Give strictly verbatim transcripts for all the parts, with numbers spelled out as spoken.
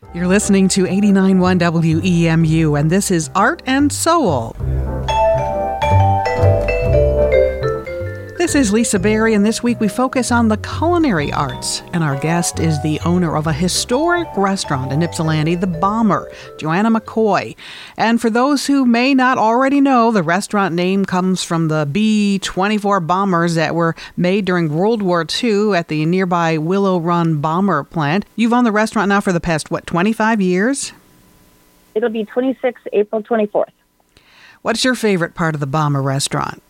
You're listening to eighty-nine point one W E M U, and this is Art and Soul. This is Lisa Berry, and this week we focus on the culinary arts. And our guest is the owner of a historic restaurant in Ypsilanti, The Bomber, Joanna McCoy. And for those who may not already know, the restaurant name comes from the B twenty-four bombers that were made during World War Two at the nearby Willow Run Bomber plant. You've owned the restaurant now for the past, what, twenty-five years? It'll be twenty-six, April twenty-fourth. What's your favorite part of the Bomber restaurant?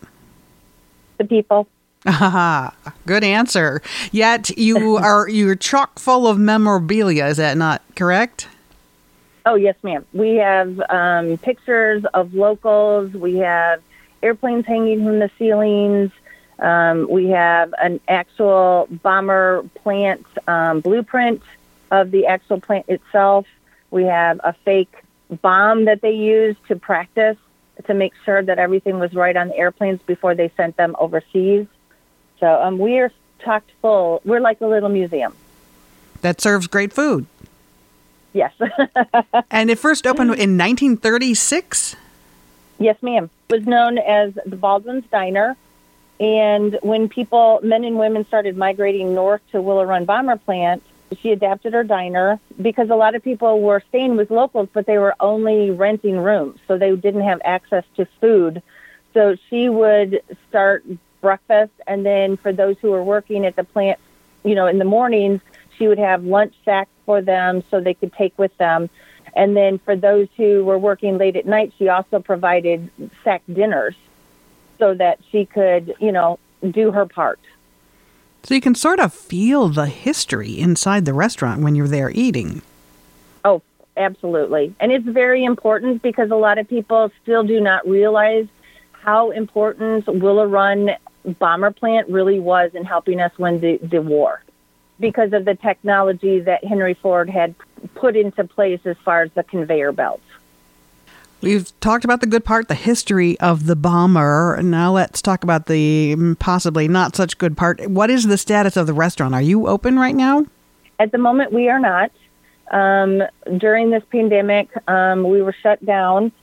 The people. Ah, good answer. Yet you are you're chock full of memorabilia. Is that not correct? Oh, yes, ma'am. We have um, pictures of locals. We have airplanes hanging from the ceilings. Um, we have an actual bomber plant um, blueprint of the actual plant itself. We have a fake bomb that they used to practice to make sure that everything was right on the airplanes before they sent them overseas. So um, we are chocked full. We're like a little museum. That serves great food. Yes. And it first opened in nineteen thirty-six? Yes, ma'am. It was known as the Baldwin's Diner. And when people, men and women, started migrating north to Willow Run Bomber Plant, she adapted her diner because a lot of people were staying with locals, but they were only renting rooms, so they didn't have access to food. So she would start breakfast, and then for those who were working at the plant, you know, in the mornings, she would have lunch sacks for them so they could take with them. And then for those who were working late at night, she also provided sack dinners so that she could, you know, do her part. So you can sort of feel the history inside the restaurant when you're there eating. Oh, absolutely. And it's very important because a lot of people still do not realize how important Willow Run Bomber Plant really was in helping us win the, the war because of the technology that Henry Ford had put into place as far as the conveyor belts. We've talked about the good part, the history of the bomber. Now let's talk about the possibly not such good part. What is the status of the restaurant? Are you open right now? At the moment, we are not. Um, during this pandemic, um, we were shut down,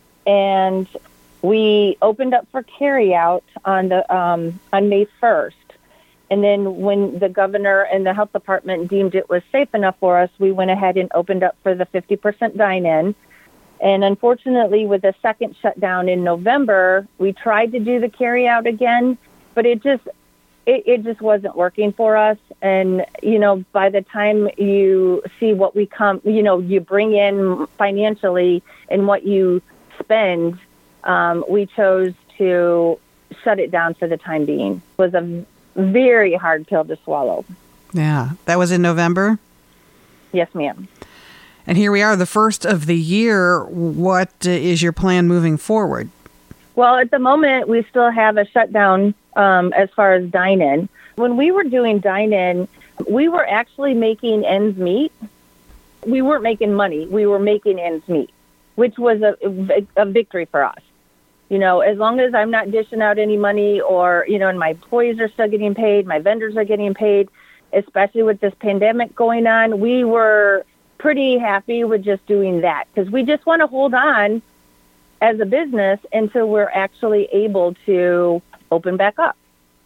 and we opened up for carryout on the um, on May first. And then when the governor and the health department deemed it was safe enough for us, we went ahead and opened up for the fifty percent dine-in. And unfortunately, with the second shutdown in November, we tried to do the carryout again, but it just it, it just wasn't working for us. And, you know, by the time you see what we come, you know, you bring in financially and what you spend, um, we chose to shut it down for the time being. It was a very hard pill to swallow. Yeah. That was in November? Yes, ma'am. And here we are, the first of the year. What uh, is your plan moving forward? Well, at the moment, we still have a shutdown um, as far as dine-in. When we were doing dine-in, we were actually making ends meet. We weren't making money. We were making ends meet, which was a, a victory for us. You know, as long as I'm not dishing out any money or, you know, and my employees are still getting paid, my vendors are getting paid, especially with this pandemic going on, we were pretty happy with just doing that because we just want to hold on as a business until we're actually able to open back up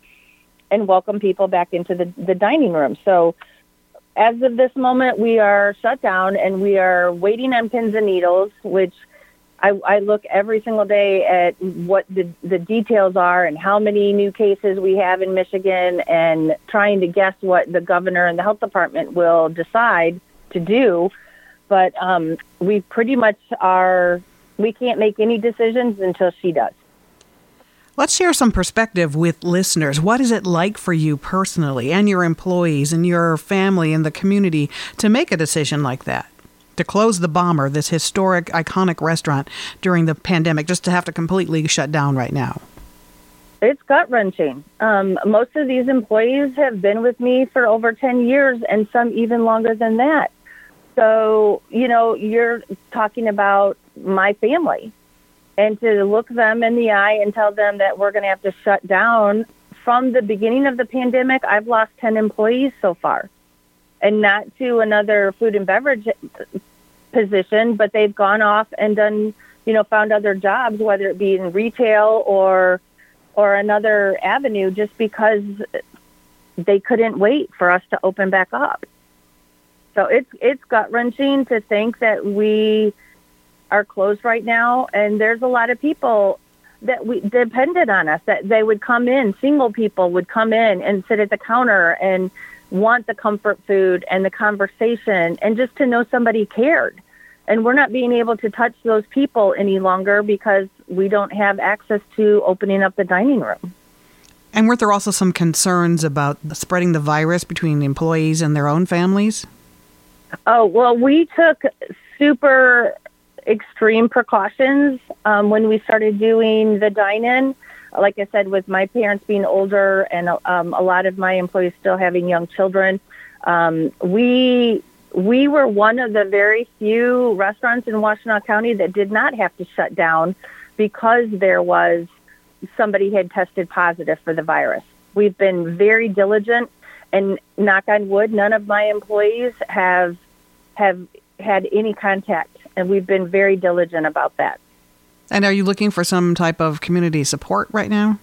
and welcome people back into the, the dining room. So as of this moment, we are shut down and we are waiting on pins and needles, which I, I look every single day at what the, the details are and how many new cases we have in Michigan and trying to guess what the governor and the health department will decide to do. But um, we pretty much are, we can't make any decisions until she does. Let's share some perspective with listeners. What is it like for you personally and your employees and your family and the community to make a decision like that? To close the Bomber, this historic, iconic restaurant during the pandemic, just to have to completely shut down right now? It's gut-wrenching. Um, most of these employees have been with me for over ten years and some even longer than that. So, you know, you're talking about my family. And to look them in the eye and tell them that we're going to have to shut down. From the beginning of the pandemic, I've lost ten employees so far. and not to another food and beverage position, but they've gone off and done, you know, found other jobs, whether it be in retail or or another avenue, just because they couldn't wait for us to open back up. So it's it's gut wrenching to think that we are closed right now, and there's a lot of people that we depended on us, that they would come in, single people would come in and sit at the counter and want the comfort food and the conversation and just to know somebody cared. And we're not being able to touch those people any longer because we don't have access to opening up the dining room. And weren't there also some concerns about spreading the virus between employees and their own families? Oh, well, we took super extreme precautions um, when we started doing the dine-in. Like I said, with my parents being older and um, a lot of my employees still having young children, um, we we were one of the very few restaurants in Washtenaw County that did not have to shut down because there was somebody had tested positive for the virus. We've been very diligent, and knock on wood, none of my employees have have had any contact, and we've been very diligent about that. And are you looking for some type of community support right now?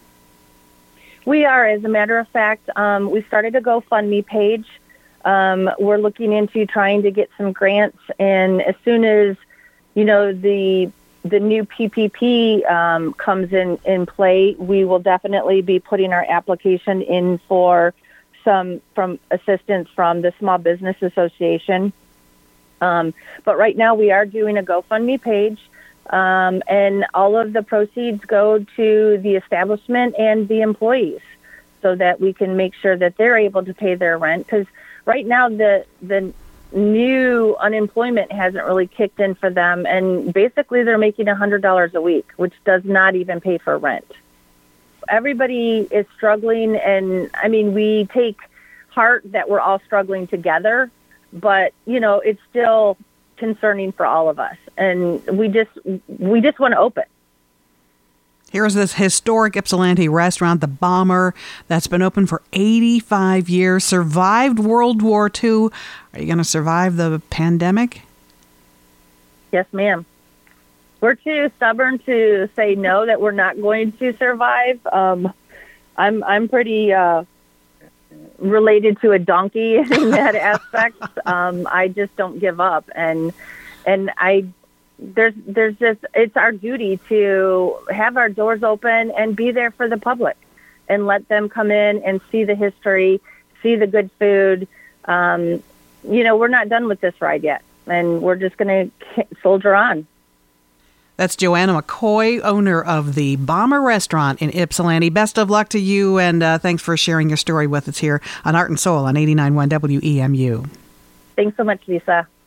We are. As a matter of fact, um, we started a GoFundMe page. Um, we're looking into trying to get some grants, and as soon as, you know, the the new P P P um, comes in, in play, we will definitely be putting our application in for some from assistance from the Small Business Association. Um, but right now we are doing a GoFundMe page, um, and all of the proceeds go to the establishment and the employees so that we can make sure that they're able to pay their rent. Because right now the the new unemployment hasn't really kicked in for them, and basically they're making one hundred dollars a week, which does not even pay for rent. Everybody is struggling, and I mean, we take heart that we're all struggling together, but you know, it's still concerning for all of us, and we just we just want to open. Here's this historic Ypsilanti restaurant, the Bomber, that's been open for eighty-five years, survived World War Two. Are you going to survive the pandemic? Yes, ma'am. We're too stubborn to say no, that we're not going to survive. Um, I'm I'm pretty uh, related to a donkey in that aspect. Um, I just don't give up, and and I. There's, there's just, it's our duty to have our doors open and be there for the public and let them come in and see the history, see the good food. Um, you know, we're not done with this ride yet, and we're just going to soldier on. That's Joanna McCoy, owner of the Bomber Restaurant in Ypsilanti. Best of luck to you, and uh, thanks for sharing your story with us here on Art and Soul on eighty-nine point one W E M U. Thanks so much, Lisa.